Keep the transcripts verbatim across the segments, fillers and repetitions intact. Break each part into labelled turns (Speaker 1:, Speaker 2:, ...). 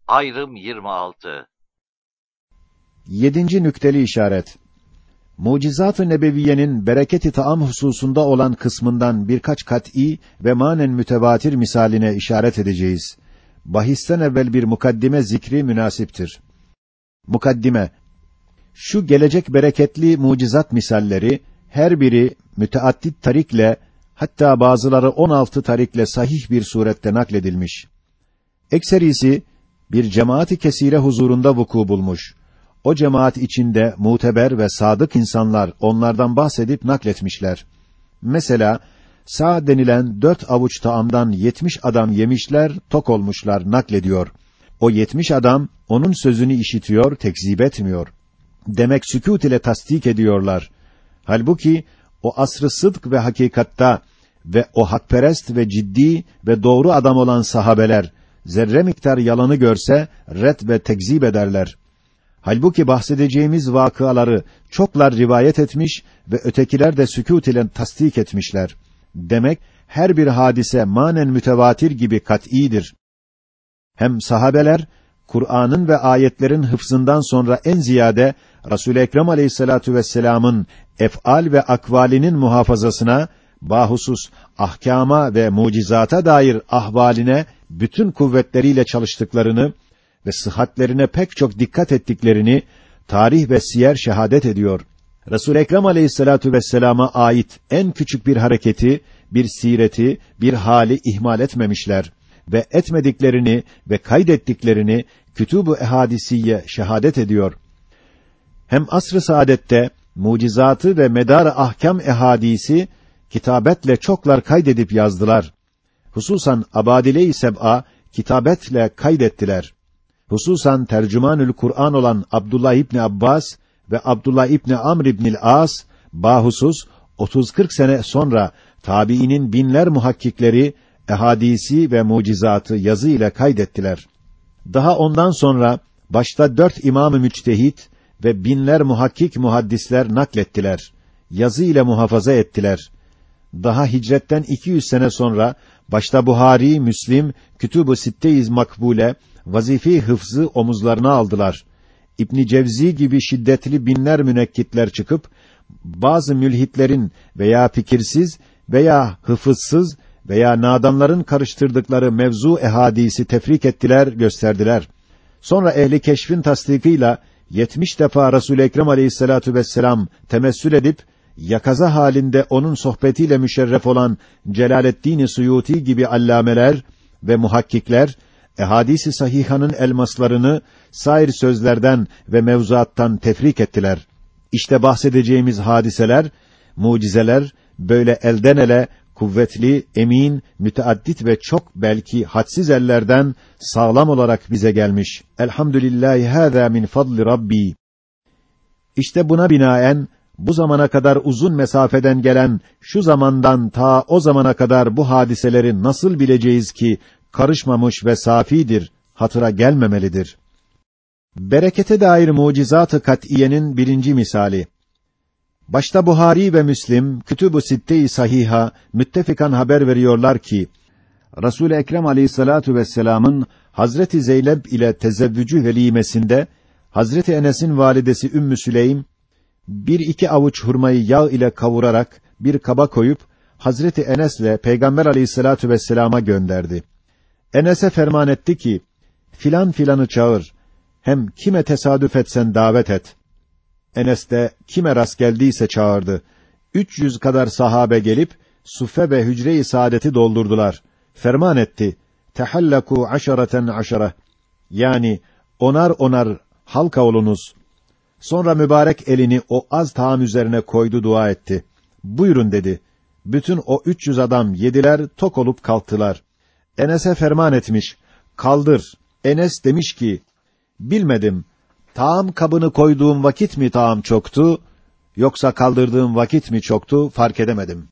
Speaker 1: Ayrım yirmi altı.
Speaker 2: Yedinci nükteli işaret. Mucizat-ı nebeviyenin bereketi taam hususunda olan kısmından birkaç kat'î ve manen mütevatir misaline işaret edeceğiz. Bahisten evvel bir mukaddime zikri münasiptir. Mukaddime: şu gelecek bereketli mucizat misalleri her biri müteaddit tarikle, hatta bazıları on altı tarikle sahih bir surette nakledilmiş. Ekserisi bir cemaat-i kesire huzurunda vuku bulmuş. O cemaat içinde muteber ve sadık insanlar onlardan bahsedip nakletmişler. Mesela Sa'd denilen dört avuç taamdan yetmiş adam yemişler, tok olmuşlar naklediyor. O yetmiş adam onun sözünü işitiyor, tekzip etmiyor. Demek sükût ile tasdik ediyorlar. Halbuki o asr-ı sıdk ve hakikatta ve o hakperest ve ciddi ve doğru adam olan sahabeler zerre miktar yalanı görse ret ve tekzip ederler. Halbuki bahsedeceğimiz vakıaları çoklar rivayet etmiş ve ötekiler de sükût ile tasdik etmişler. Demek her bir hadise manen mütevatir gibi kat'îdir. Hem sahabeler Kur'an'ın ve ayetlerin hıfzından sonra en ziyade Resul-i Ekrem Aleyhissalatu vesselam'ın ef'al ve akvalinin muhafazasına, bahusus ahkâma ve mucizata dair ahvaline bütün kuvvetleriyle çalıştıklarını ve sıhhatlerine pek çok dikkat ettiklerini tarih ve siyer şehadet ediyor. Resul-i Ekrem Aleyhissalatu vesselam'a ait en küçük bir hareketi, bir sireti, bir hali ihmal etmemişler ve etmediklerini ve kaydettiklerini Kütûb-u Ehadisiye şehadet ediyor. Hem asr-ı saadette mucizatı ve medar-ı ahkâm ehadisi kitabetle çoklar kaydedip yazdılar. Hususan Abadile-i Seb'a kitabetle kaydettiler. Hususan tercümanül Kur'an olan Abdullah İbni Abbas ve Abdullah İbni Amr İbnil As bahusus otuz kırk sene sonra tabiinin binler muhakkikleri ehadisi ve mucizatı yazı ile kaydettiler. Daha ondan sonra başta dört imam-ı müçtehit ve binler muhakkik muhaddisler naklettiler. Yazı ile muhafaza ettiler. Daha hicretten iki yüz sene sonra başta Buhari, Müslim, Kütûb-u Sitte-i Makbule vazife-i hıfzı omuzlarına aldılar. İbn Cevzi gibi şiddetli binler münekkitler çıkıp bazı mülhitlerin veya fikirsiz veya hıfızsız veya nadanların karıştırdıkları mevzu ehadisi tefrik ettiler, gösterdiler. Sonra ehli keşfin tasdikıyla yetmiş defa Resul-i Ekrem Aleyhissalatu vesselam temessül edip yakaza halinde onun sohbetiyle müşerref olan Celaleddin Suyuti gibi allameler ve muhakkikler ehadis-i sahihanın elmaslarını sair sözlerden ve mevzuattan tefrik ettiler. İşte bahsedeceğimiz hadiseler, mucizeler böyle elden ele kuvvetli, emin, müteaddit ve çok belki hadsiz ellerden sağlam olarak bize gelmiş. Elhamdülillahi hâzâ min fadli Rabbi. İşte buna binaen bu zamana kadar uzun mesafeden gelen şu zamandan ta o zamana kadar bu hadiseleri nasıl bileceğiz ki karışmamış ve safidir, hatıra gelmemelidir. Berekete dair mucizat-ı kat'iyenin birinci misali. Başta Buhari ve Müslim, Kütûb-u Sitte-i Sahiha müttefikan haber veriyorlar ki Resul-i Ekrem Aleyhissalatu vesselam'ın Hazreti Zeynep ile tezevvücü velimesinde Hazreti Enes'in validesi Ümmü Süleym bir iki avuç hurmayı yağ ile kavurarak bir kaba koyup Hazreti Enes'le Peygamber Aleyhissalatu vesselama gönderdi. Enes'e ferman etti ki filan filanı çağır, hem kime tesadüf etsen davet et. Enes de kime rast geldiyse çağırdı. Üç yüz kadar sahabe gelip suffe ve hücre-i saadeti doldurdular. Ferman etti: "Tehallaku aşaraten aşara." Yani onar onar halka olunuz. Sonra mübarek elini o az taam üzerine koydu, dua etti. "Buyurun." dedi. Bütün o üç yüz adam yediler, tok olup kalktılar. Enes'e ferman etmiş: "Kaldır." Enes demiş ki: "Bilmedim. Taam kabını koyduğum vakit mi taam çoktu, yoksa kaldırdığım vakit mi çoktu, fark edemedim."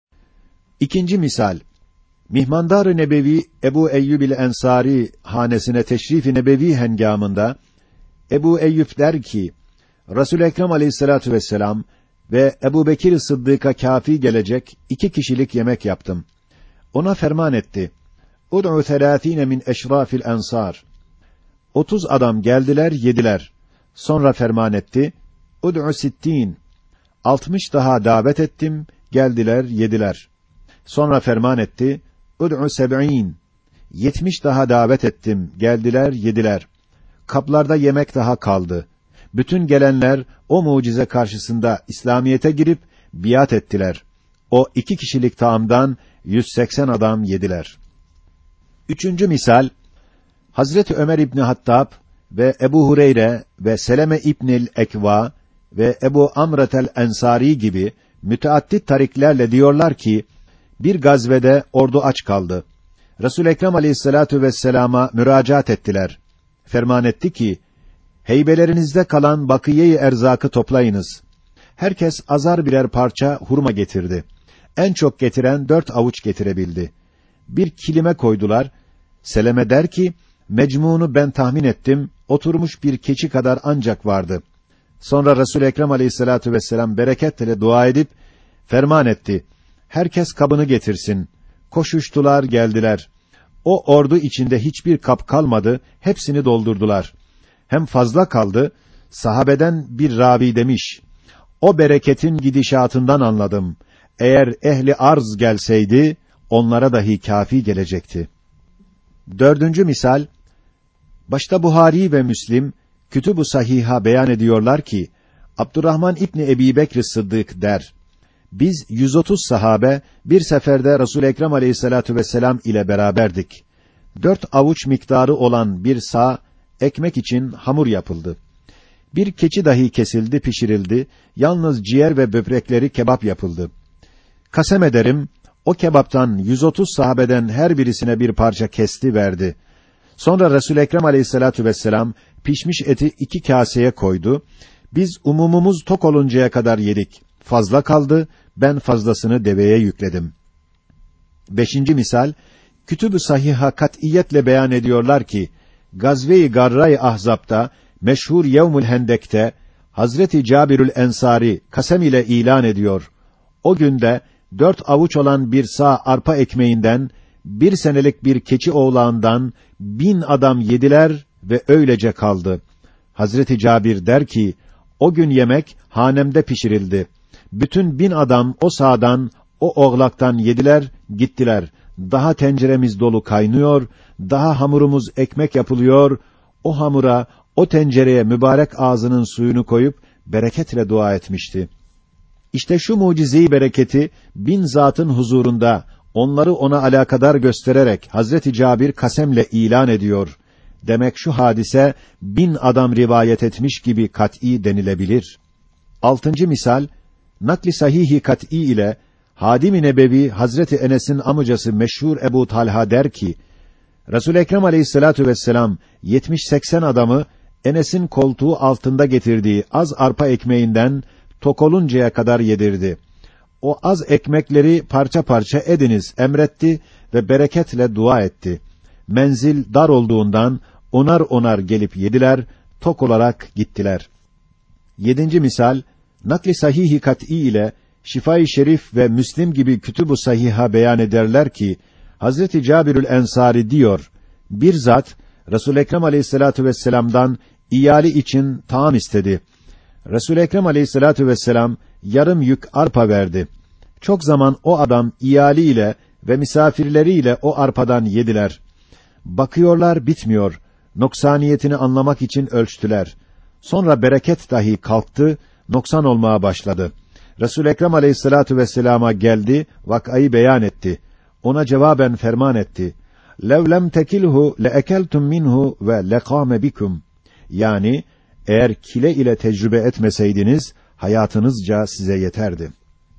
Speaker 2: İkinci misal. Mihmandar-ı Nebevi Ebu Eyyub-il Ensari hanesine teşrif-i nebevi hengamında Ebu Eyyub der ki: Resul-i Ekrem Aleyhissalatu vesselam ve Ebubekir Sıddık'a kâfi gelecek iki kişilik yemek yaptım. Ona ferman etti: "Ud'u selâthîne min eşrâfil ensâr." Otuz adam geldiler, yediler. Sonra ferman etti. Ud'u sittin. Altmış daha davet ettim, geldiler, yediler. Sonra ferman etti. Ud'u seb'in. Yetmiş daha davet ettim, geldiler, yediler. Kaplarda yemek daha kaldı. Bütün gelenler o mucize karşısında İslamiyete girip biat ettiler. O iki kişilik taamdan yüz seksen adam yediler. Üçüncü misal, Hazreti Ömer İbni Hattab ve Ebu Hureyre ve Seleme İbnül Ekva ve Ebu Amretel Ensari gibi müteaddit tariklerle diyorlar ki, bir gazvede ordu aç kaldı. Resul-i Ekrem Aleyhissalatu vesselam'a müracaat ettiler. Ferman etti ki, heybelerinizde kalan bakiye-i erzakı toplayınız. Herkes azar birer parça hurma getirdi. En çok getiren dört avuç getirebildi. Bir kilime koydular. Seleme der ki, mecmunu ben tahmin ettim, oturmuş bir keçi kadar ancak vardı. Sonra Resul-i Ekrem Aleyhissalatu vesselam bereketle dua edip ferman etti. Herkes kabını getirsin. Koşuştular, geldiler. O ordu içinde hiçbir kap kalmadı, hepsini doldurdular. Hem fazla kaldı, sahabeden bir ravi demiş, o bereketin gidişatından anladım. Eğer ehli arz gelseydi, onlara dahi kâfi gelecekti. Dördüncü misal, başta Buhari ve Müslim, Kütüb-ü Sahih'a beyan ediyorlar ki, Abdurrahman İbni Ebi Bekr Sıddık der, biz yüz otuz sahabe, bir seferde Resul-i Ekrem Aleyhissalatu vesselam ile beraberdik. Dört avuç miktarı olan bir sağ, ekmek için hamur yapıldı. Bir keçi dahi kesildi, pişirildi, yalnız ciğer ve böbrekleri kebap yapıldı. Kasem ederim, o kebaptan yüz otuz sahabeden her birisine bir parça kesti verdi. Sonra Resul-i Ekrem Aleyhissalatu vesselam pişmiş eti iki kaseye koydu. Biz umumumuz tok oluncaya kadar yedik. Fazla kaldı, ben fazlasını deveye yükledim. Beşinci misal, Kütüb-ü Sahih'a kat'iyetle beyan ediyorlar ki, Gazve-i Garra-i Ahzab'da, meşhur Yevmül Hendek'te, Hazreti Cabirül Ensari kasem ile ilan ediyor. O günde dört avuç olan bir sağ arpa ekmeğinden, bir senelik bir keçi oğlağından bin adam yediler ve öylece kaldı. Hazreti Cabir der ki, o gün yemek hanemde pişirildi. Bütün bin adam o sağdan, o oğlaktan yediler, gittiler. Daha tenceremiz dolu kaynıyor, daha hamurumuz ekmek yapılıyor. O hamura, o tencereye mübarek ağzının suyunu koyup bereketle dua etmişti. İşte şu mucize-i bereketi bin zatın huzurunda onları ona alakadar göstererek Hazreti Cabir kasemle ilan ediyor. Demek şu hadise bin adam rivayet etmiş gibi kat'î denilebilir. Altıncı misal, nakli sahih-i kat'î ile Hadim-i Nebevi Hazreti Enes'in amcası meşhur Ebu Talha der ki, Resul-i Ekrem Aleyhissalatu vesselam yetmiş seksen adamı Enes'in koltuğu altında getirdiği az arpa ekmeğinden tok oluncaya kadar yedirdi. O az ekmekleri parça parça ediniz emretti ve bereketle dua etti. Menzil dar olduğundan onar onar gelip yediler, tok olarak gittiler. Yedinci misal, nakli sahih-i kat'î ile Şifai Şerif ve Müslim gibi Kütüb-ü Sahih'a beyan ederler ki, Hazreti Cabirül Ensari diyor, bir zat, Resul-i Ekrem Aleyhissalatu vesselam'dan iyali için taam istedi. Resul-i Ekrem Aleyhissalatu vesselam yarım yük arpa verdi. Çok zaman o adam iyaliyle ve misafirleriyle o arpadan yediler. Bakıyorlar bitmiyor. Noksaniyetini anlamak için ölçtüler. Sonra bereket dahi kalktı, noksan olmaya başladı. Resul-i Ekrem Aleyhissalatu vesselama geldi, vakayı beyan etti. Ona cevaben ferman etti. Lev lem tekilhu leekeltum minhu ve lekâme bikum. Yani eğer kile ile tecrübe etmeseydiniz hayatınızca size yeterdi.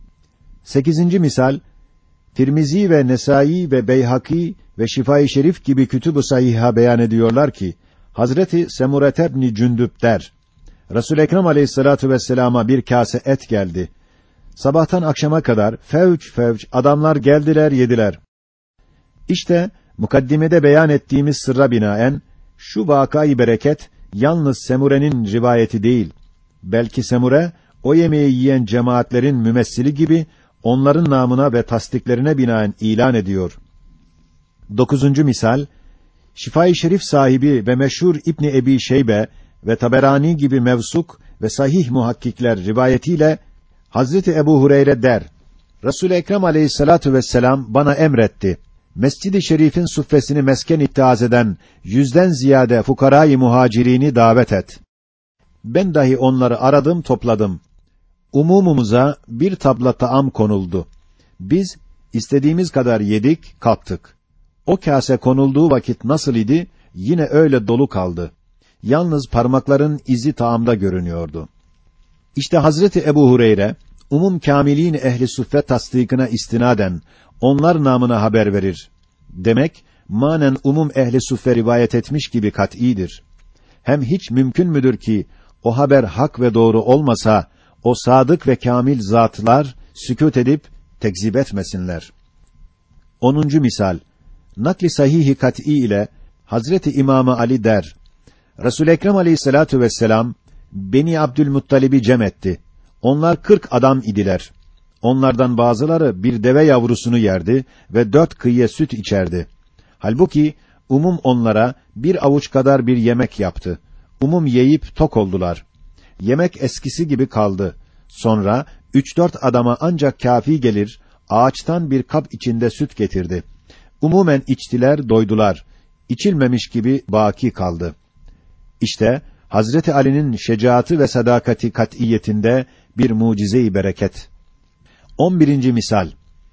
Speaker 2: Sekizinci misal, Tirmizi ve Nesai ve Beyhaki ve Şifai Şerif gibi Kütüb-ü Sahih'a beyan ediyorlar ki, Hazreti Semure ibn Cündüb der, Resul-i Ekrem Aleyhissalatu vesselama bir kase et geldi. Sabahtan akşama kadar fevç fevç adamlar geldiler yediler. İşte mukaddimede beyan ettiğimiz sırra binaen şu vakayı bereket yalnız Semure'nin rivayeti değil, belki Semure o yemeği yiyen cemaatlerin mümessili gibi onların namına ve tasdiklerine binaen ilan ediyor. Dokuzuncu misal, Şifai Şerif sahibi ve meşhur İbni Ebi Şeybe ve Taberani gibi mevsuk ve sahih muhakkikler rivayetiyle Hazreti Ebu Hureyre der: Resul-i Ekrem Aleyhissalatu vesselam bana emretti. Mescid-i Şerif'in suffesini mesken ittihaz eden yüzden ziyade fukarâ-i muhacirini davet et. Ben dahi onları aradım, topladım. Umumumuza bir tabla taam konuldu. Biz istediğimiz kadar yedik, kalktık. O kâse konulduğu vakit nasıl idi? Yine öyle dolu kaldı. Yalnız parmakların izi taamda görünüyordu. İşte Hazreti Ebu Hureyre, umum kâmilîn ehli suffe tasdikine istinaden onlar namına haber verir. Demek manen umum ehli suffe rivayet etmiş gibi kat'idir. Hem hiç mümkün müdür ki o haber hak ve doğru olmasa o sadık ve kâmil zatlar sükût edip tekzip etmesinler. Onuncu misal. Nakli sahih-i kat'î ile Hazreti İmam Ali der: Resul-i Ekrem Aleyhissalatu vesselam Beni Abdülmuttalib'i cem etti. Onlar kırk adam idiler. Onlardan bazıları bir deve yavrusunu yerdi ve dört kıyıya süt içerdi. Halbuki umum onlara bir avuç kadar bir yemek yaptı. Umum yiyip tok oldular. Yemek eskisi gibi kaldı. Sonra üç dört adama ancak kâfi gelir, ağaçtan bir kap içinde süt getirdi. Umumen içtiler, doydular. İçilmemiş gibi baki kaldı. İşte Hazreti Ali'nin şecaatı ve sadakati kat'iyetinde bir mucize-i bereket. On birinci misal.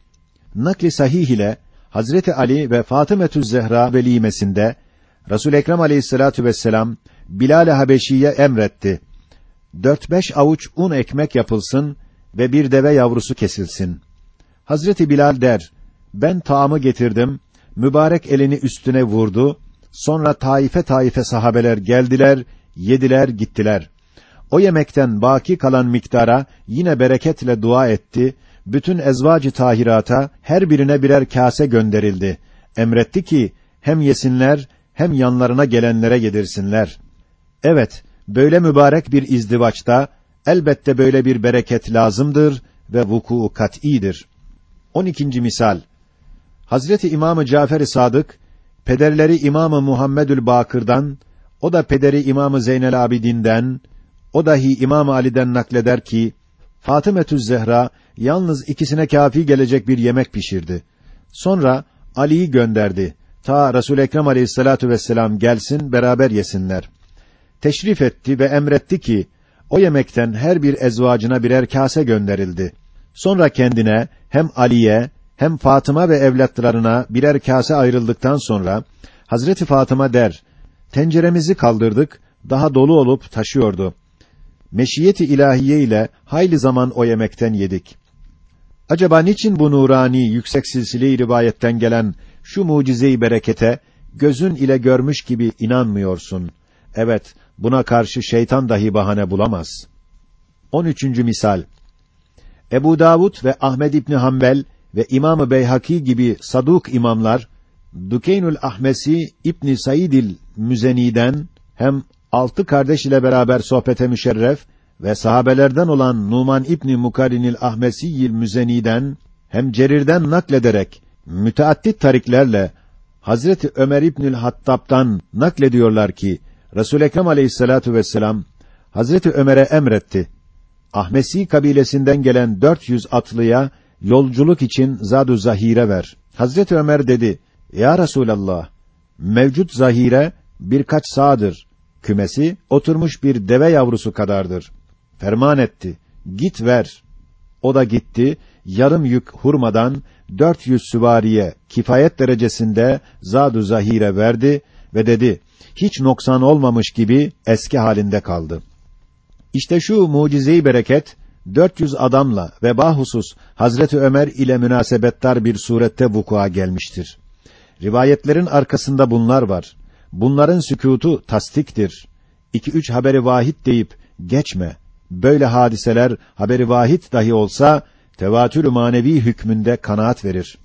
Speaker 2: Nakli sahih ile Hazreti Ali ve Fatımetüz Zehra velimesinde Resul-i Ekrem Aleyhissalatu vesselam Bilal-i Habeşi'ye emretti. Dört beş avuç un ekmek yapılsın ve bir deve yavrusu kesilsin. Hazreti Bilal der: Ben taamı getirdim, mübarek elini üstüne vurdu, sonra taife taife sahabeler geldiler, yediler, gittiler. O yemekten baki kalan miktara yine bereketle dua etti, bütün ezvacı tahirata her birine birer kâse gönderildi. Emretti ki hem yesinler hem yanlarına gelenlere yedirsinler. Evet, böyle mübarek bir izdivaçta elbette böyle bir bereket lazımdır ve vuku kat'idir. On ikinci misal. Hazreti İmam-ı Cafer-i Sadık pederleri İmam-ı Muhammedül Bakır'dan, o da pederi İmam-ı Zeynel Abidin'den, o dahi İmam Ali'den nakleder ki Fatımetüz Zehra yalnız ikisine kâfi gelecek bir yemek pişirdi. Sonra Ali'yi gönderdi. Ta Resul-i Ekrem Aleyhissalatu vesselam gelsin, beraber yesinler. Teşrif etti ve emretti ki o yemekten her bir ezvacına birer kâse gönderildi. Sonra kendine hem Ali'ye hem Fatıma ve evlatlarına birer kâse ayrıldıktan sonra Hazreti Fatıma der: Tenceremizi kaldırdık, daha dolu olup taşıyordu. Meşiyeti ilahiye ile hayli zaman o yemekten yedik. Acaba niçin bu nurani yüksek silsile-i rivayetten gelen şu mucize-i berekete gözün ile görmüş gibi inanmıyorsun? Evet, buna karşı şeytan dahi bahane bulamaz. On üçüncü misal. Ebu Davud ve Ahmed İbni Hanbel ve İmam-ı Beyhaki gibi saduk imamlar, Dukeynül Ahmesi İbni Saidil Müzeni'den hem altı kardeş ile beraber sohbete müşerref ve sahabelerden olan Numan İbni Mukarinil Ahmesiyil Müzeni'den hem Cerir'den naklederek müteaddit tariklerle Hazreti Ömer İbnül Hattab'dan naklediyorlar ki Resul-i Ekrem Aleyhissalatu vesselam Hazreti Ömer'e emretti. Ahmesi kabilesinden gelen dört yüz atlıya yolculuk için zad-ı zahire ver. Hazreti Ömer dedi: Ya Resulallah, mevcut zahire birkaç sağdır. Kümesi oturmuş bir deve yavrusu kadardır. Ferman etti: Git ver. O da gitti. Yarım yük hurmadan dört yüz süvariye kifayet derecesinde zad-ı zahire verdi ve dedi: Hiç noksan olmamış gibi eski halinde kaldı. İşte şu mucize-i bereket dört yüz adamla ve bahusus Hazreti Ömer ile münasebettar bir surette vuku'a gelmiştir. Rivayetlerin arkasında bunlar var. Bunların sükûtu tasdiktir. İki üç haberi vahid deyip geçme. Böyle hadiseler haberi vahid dahi olsa tevatür-ü manevi hükmünde kanaat verir.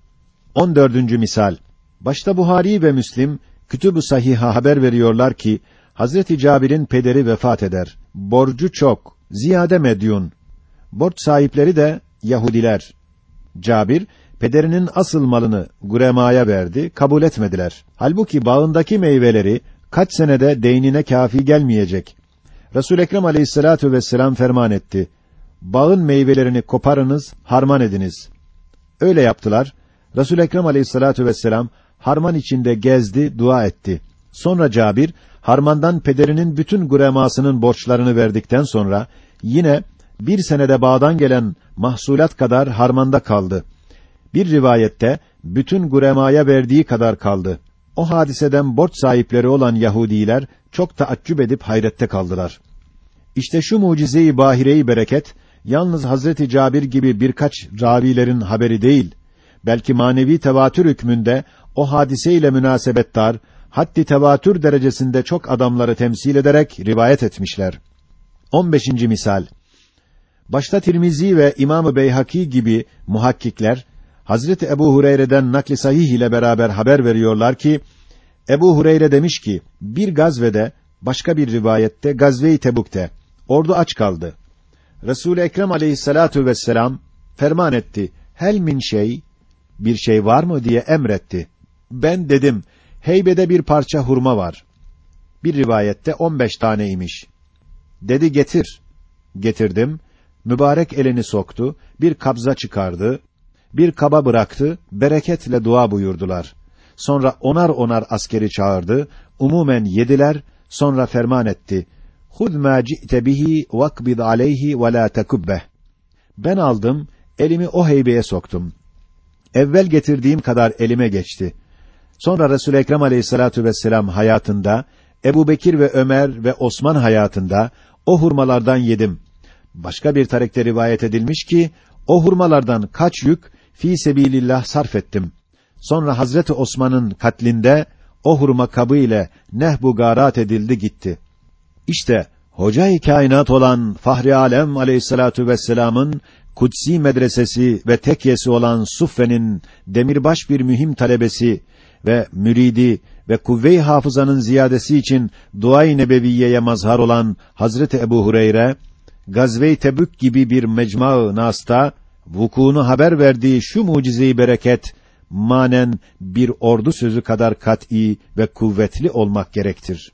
Speaker 2: On dördüncü misal. Başta Buhari ve Müslim Kütüb-ü Sahih'a haber veriyorlar ki Hazreti Cabir'in pederi vefat eder. Borcu çok, ziyade medyun. Borç sahipleri de Yahudiler. Cabir pederinin asıl malını guremaya verdi, kabul etmediler. Halbuki bağındaki meyveleri kaç senede deynine kâfi gelmeyecek. Resul-i Ekrem Aleyhissalatu vesselam ferman etti. Bağın meyvelerini koparınız, harman ediniz. Öyle yaptılar. Resul-i Ekrem Aleyhissalatu vesselam harman içinde gezdi, dua etti. Sonra Cabir, harmandan pederinin bütün guremasının borçlarını verdikten sonra, yine bir senede bağdan gelen mahsulat kadar harmanda kaldı. Bir rivayette, bütün guremaya verdiği kadar kaldı. O hadiseden borç sahipleri olan Yahudiler, çok taaccüp edip hayrette kaldılar. İşte şu mucize-i bahire-i bereket, yalnız Hazreti Cabir gibi birkaç ravilerin haberi değil, belki manevi tevatür hükmünde, o hadise-ile münasebettar, haddi tevatür derecesinde çok adamları temsil ederek rivayet etmişler. on beşinci misal. Başta Tirmizi ve İmam-ı Beyhaki gibi muhakkikler, Hazreti Ebu Hureyre'den nakli sahih ile beraber haber veriyorlar ki, Ebu Hureyre demiş ki, bir gazvede, başka bir rivayette, Gazve-i Tebuk'te, ordu aç kaldı. Resul-i Ekrem aleyhissalatu vesselam, ferman etti, hel min şey, bir şey var mı diye emretti. Ben dedim, heybede bir parça hurma var. Bir rivayette on beş taneymiş. Dedi getir. Getirdim. Mübarek elini soktu, bir kabza çıkardı, bir kaba bıraktı, bereketle dua buyurdular. Sonra onar onar askeri çağırdı, umumen yediler, sonra ferman etti. Hud ma ci'te bihi vakbid aleyhi ve la tekubbeh. Ben aldım, elimi o heybeye soktum. Evvel getirdiğim kadar elime geçti. Sonra Resul-i Ekrem Aleyhissalatu vesselam hayatında, Ebu Bekir ve Ömer ve Osman hayatında o hurmalardan yedim. Başka bir tarekte rivayet edilmiş ki, o hurmalardan kaç yük fî sebilillah sarf ettim. Sonra Hazreti Osman'ın katlinde o hurma kabı ile nehbu garat edildi gitti. İşte Hoca-i Kainat olan Fahri Alem Aleyhissalatu vesselam'ın kutsi medresesi ve tekyesi olan Suffe'nin demirbaş bir mühim talebesi ve müridi ve kuvve-i hafızanın ziyadesi için dua-i nebeviyeye mazhar olan Hazreti Ebu Hureyre, Gazve-i Tebük gibi bir mecma-ı nasta, vukuunu haber verdiği şu mucize-i bereket, manen bir ordu sözü kadar kat'î ve kuvvetli olmak gerektir.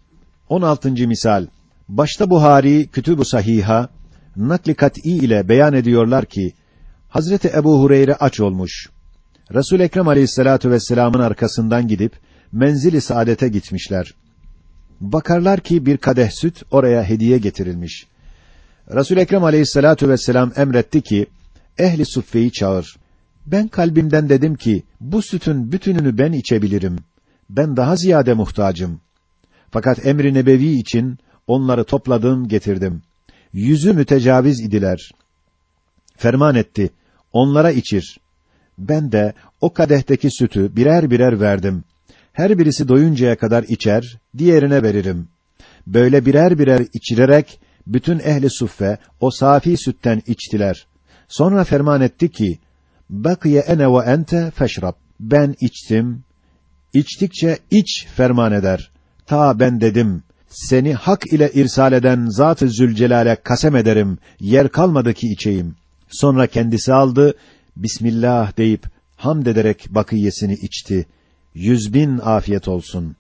Speaker 2: on altıncı misal. Başta Buhari, Kütüb-ü Sahiha, nakli kat'î ile beyan ediyorlar ki, Hazreti Ebu Hureyre aç olmuş. Resul-i Ekrem Aleyhissalatu vesselam'ın arkasından gidip, menzil-i saadete gitmişler. Bakarlar ki bir kadeh süt oraya hediye getirilmiş. Resul-i Ekrem Aleyhissalatu vesselam emretti ki, ehli suffeyi çağır. Ben kalbimden dedim ki, bu sütün bütününü ben içebilirim. Ben daha ziyade muhtacım. Fakat emri nebevi için onları topladım, getirdim. Yüzü mütecaviz idiler. Ferman etti, onlara içir. Ben de o kadehteki sütü birer birer verdim. Her birisi doyuncaya kadar içer, diğerine veririm. Böyle birer birer içirerek, bütün ehli suffe o safi sütten içtiler. Sonra ferman etti ki, bakiye ene ve ente feşrab. Ben içtim, içtikçe iç ferman eder. Ta ben dedim, seni hak ile irsal eden Zat-ı Zülcelal'e kasem ederim, yer kalmadı ki içeyim. Sonra kendisi aldı, Bismillah deyip, hamd ederek bakiyesini içti. Yüz bin afiyet olsun.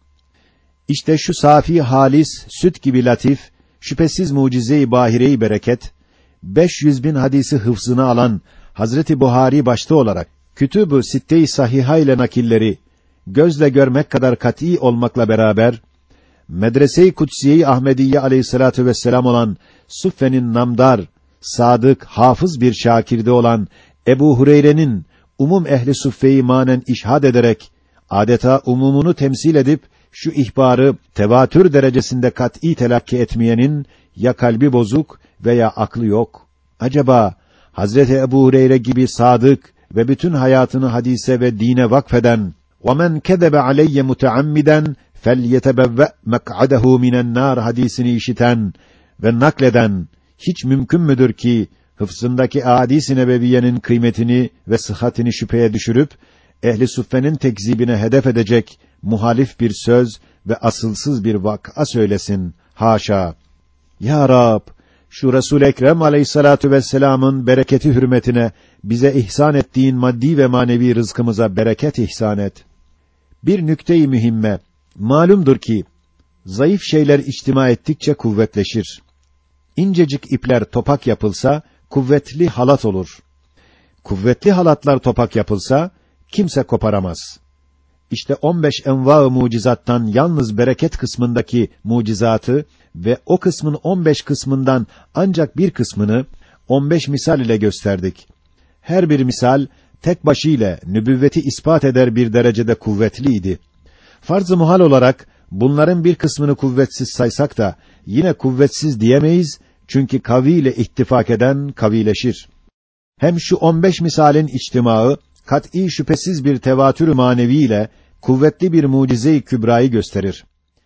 Speaker 2: İşte şu safi halis, süt gibi latif, şüphesiz mucize-i bahire-i bereket, beş yüz bin hadisi hıfzına alan Hazreti Buhari başta olarak, Kütüb-ü Sitte-i Sahiha ile nakilleri, gözle görmek kadar kat'î olmakla beraber, Medrese-i Kutsiye-i Ahmediye aleyhissalatu vesselam olan Suffe'nin namdar, sadık, hafız bir şakirde olan Ebu Hureyre'nin umum ehli suffeyi manen işhad ederek, adeta umumunu temsil edip, şu ihbarı tevatür derecesinde kat'î telakki etmeyenin, ya kalbi bozuk veya aklı yok. Acaba, Hazreti Ebu Hureyre gibi sadık ve bütün hayatını hadise ve dine vakfeden, وَمَنْ كَذَبَ عَلَيَّ مُتَعَمِّدًا فَلْيَتَبَوَّأْ مَقْعَدَهُ مِنَ النَّارِ hadisini işiten ve nakleden, hiç mümkün müdür ki, hıfzındaki ahadis-i nebeviyenin kıymetini ve sıhhatini şüpheye düşürüp, ehli suffenin tekzibine hedef edecek, muhalif bir söz ve asılsız bir vak'a söylesin. Haşa! Ya Rab! şu Resul-i Ekrem aleyhissalatu vesselam'ın bereketi hürmetine bize ihsan ettiğin maddi ve manevi rızkımıza bereket ihsan et. Bir nükte-i mühimme, malumdur ki zayıf şeyler içtima ettikçe kuvvetleşir. İncecik ipler topak yapılsa kuvvetli halat olur. Kuvvetli halatlar topak yapılsa kimse koparamaz. İşte on beş enva-ı mucizattan yalnız bereket kısmındaki mucizatı ve o kısmın on beş kısmından ancak bir kısmını on beş misal ile gösterdik. Her bir misal tek başıyla nübüvveti ispat eder bir derecede kuvvetliydi. Farz-ı muhal olarak bunların bir kısmını kuvvetsiz saysak da yine kuvvetsiz diyemeyiz, çünkü kavi ile ittifak eden kavileşir. Hem şu on beş misalin içtimaı kat'î şüphesiz bir tevatür manevi ile kuvvetli bir mucize-i kübrayı gösterir.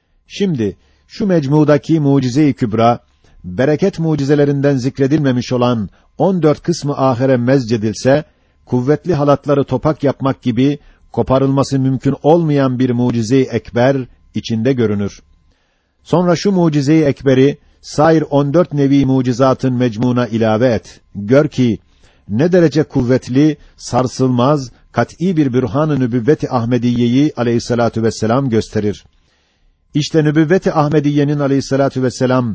Speaker 2: Şimdi şu mecmudaki mucize-i kübra, bereket mucizelerinden zikredilmemiş olan on dört kısmı ahire mezcedilse, kuvvetli halatları topak yapmak gibi koparılması mümkün olmayan bir mucize-i ekber içinde görünür. Sonra şu mucize-i ekberi sair on dört nevi mucizatın mecmuna ilave et. Gör ki ne derece kuvvetli, sarsılmaz, kat'î bir bürhan-ı nübüvvet-i Ahmediye'yi aleyhissalatu vesselam gösterir. İşte nübüvvet-i Ahmediye'nin aleyhissalatu vesselam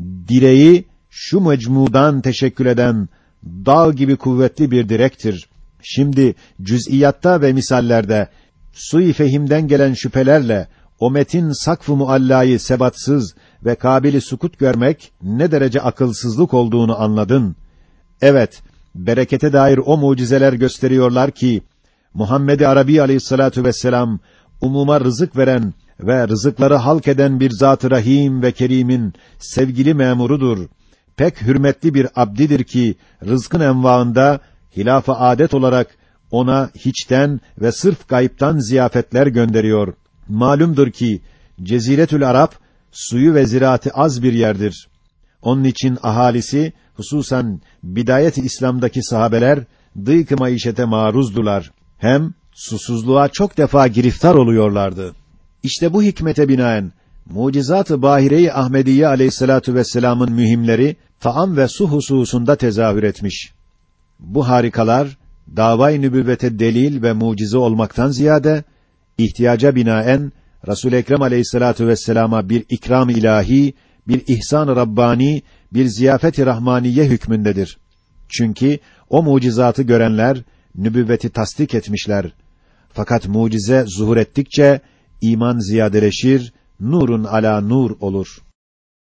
Speaker 2: direği şu mecmudan teşekkül eden dağ gibi kuvvetli bir direktir. Şimdi cüz'iyatta ve misallerde sui fehimden gelen şüphelerle o metin sakf-ı muallayı sebatsız ve kabili sukut görmek ne derece akılsızlık olduğunu anladın. Evet, berekete dair o mucizeler gösteriyorlar ki Muhammed-i Arabi aleyhissalatu vesselam umuma rızık veren ve rızıkları halk eden bir Zat-ı Rahim ve Kerim'in sevgili memurudur. Pek hürmetli bir abdidir ki rızkın envaında hilaf-ı adet olarak ona hiçten ve sırf gayiptan ziyafetler gönderiyor. Malumdur ki Ceziretül Arap suyu ve ziraatı az bir yerdir. Onun için ahalisi, hususan bidayet-i İslam'daki sahabeler dıyk-ı maişete maruzdular. Hem susuzluğa çok defa giriftar oluyorlardı. İşte bu hikmete binaen mucizat-ı Bahire-i Ahmediye aleyhissalatu vesselam'ın mühimleri taam ve su hususunda tezahür etmiş. Bu harikalar dava-i nübüvvete delil ve mucize olmaktan ziyade ihtiyaca binaen Resul-i Ekrem aleyhissalatu vesselama bir ikram-ı ilahi, bir ihsan-ı rabbani, bir ziyafet-i rahmaniye hükmündedir. Çünkü o mucizatı görenler nübüvveti tasdik etmişler. Fakat mucize zuhur ettikçe iman ziyadeleşir, nurun ala nur olur.